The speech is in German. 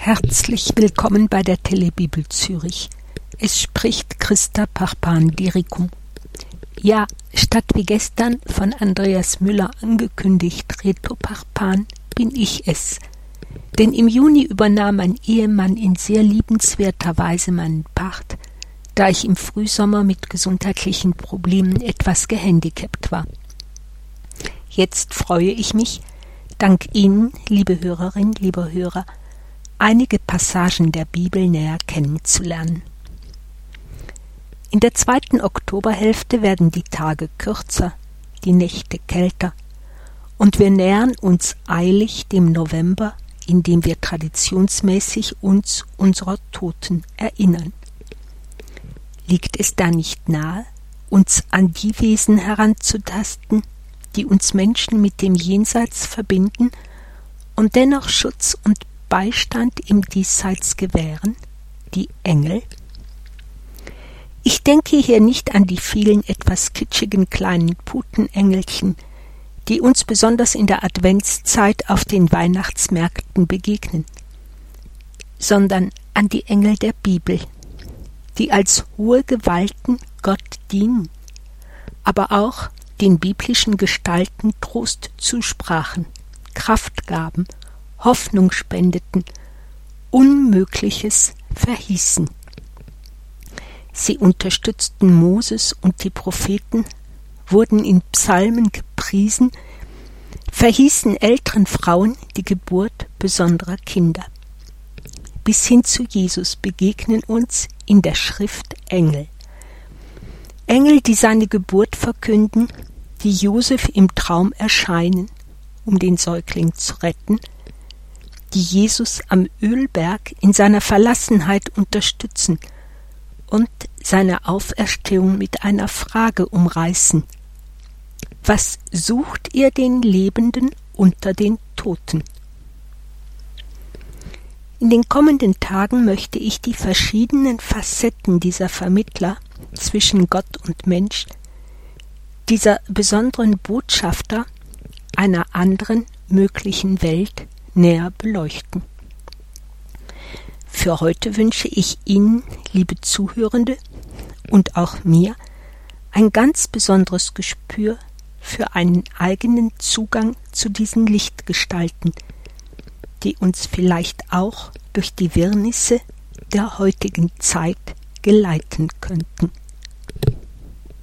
Herzlich willkommen bei der Telebibel Zürich. Es spricht Christa Parpan-Dirikum. Ja, statt wie gestern von Andreas Müller angekündigt, Reto Parpan, bin ich es. Denn im Juni übernahm mein Ehemann in sehr liebenswerter Weise meinen Part, da ich im Frühsommer mit gesundheitlichen Problemen etwas gehandicapt war. Jetzt freue ich mich, dank Ihnen, liebe Hörerin, lieber Hörer, einige Passagen der Bibel näher kennenzulernen. In der 2. Oktoberhälfte werden die Tage kürzer, die Nächte kälter, und wir nähern uns eilig dem November, in dem wir traditionsmäßig uns unserer Toten erinnern. Liegt es da nicht nahe, uns an die Wesen heranzutasten, die uns Menschen mit dem Jenseits verbinden und dennoch Schutz und Beistand im Diesseits gewähren, die Engel? Ich denke hier nicht an die vielen etwas kitschigen kleinen Putenengelchen, die uns besonders in der Adventszeit auf den Weihnachtsmärkten begegnen, sondern an die Engel der Bibel, die als hohe Gewalten Gott dienen, aber auch den biblischen Gestalten Trost zusprachen, Kraft gaben, Hoffnung spendeten, Unmögliches verhießen. Sie unterstützten Moses und die Propheten, wurden in Psalmen gepriesen, verhießen älteren Frauen die Geburt besonderer Kinder. Bis hin zu Jesus begegnen uns in der Schrift Engel. Engel, die seine Geburt verkünden, die Josef im Traum erscheinen, um den Säugling zu retten, die Jesus am Ölberg in seiner Verlassenheit unterstützen und seine Auferstehung mit einer Frage umreißen: Was sucht ihr den Lebenden unter den Toten? In den kommenden Tagen möchte ich die verschiedenen Facetten dieser Vermittler zwischen Gott und Mensch, dieser besonderen Botschafter einer anderen möglichen Welt, näher beleuchten. Für heute wünsche ich Ihnen, liebe Zuhörende, und auch mir ein ganz besonderes Gespür für einen eigenen Zugang zu diesen Lichtgestalten, die uns vielleicht auch durch die Wirrnisse der heutigen Zeit geleiten könnten.